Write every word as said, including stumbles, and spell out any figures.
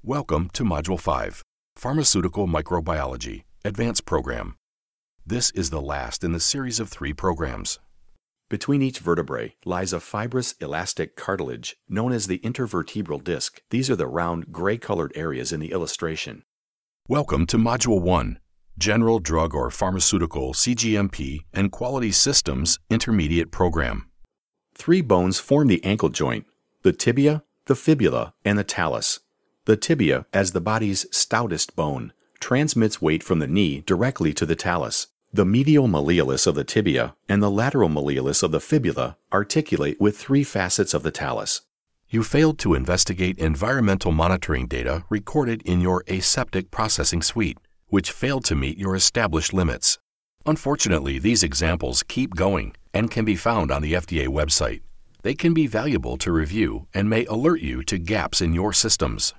Welcome to Module five, Pharmaceutical Microbiology, Advanced Program. This is the last in the series of three programs. Between each vertebrae lies a fibrous elastic cartilage known as the intervertebral disc. These are the round gray-colored areas in the illustration. Welcome to Module one, General Drug or Pharmaceutical C G M P and Quality Systems Intermediate Program. Three bones form the ankle joint: the tibia, the fibula, and the talus. The tibia, as the body's stoutest bone, transmits weight from the knee directly to the talus. The medial malleolus of the tibia and the lateral malleolus of the fibula articulate with three facets of the talus. You failed to investigate environmental monitoring data recorded in your aseptic processing suite, which failed to meet your established limits. Unfortunately, these examples keep going and can be found on the F D A website. They can be valuable to review and may alert you to gaps in your systems.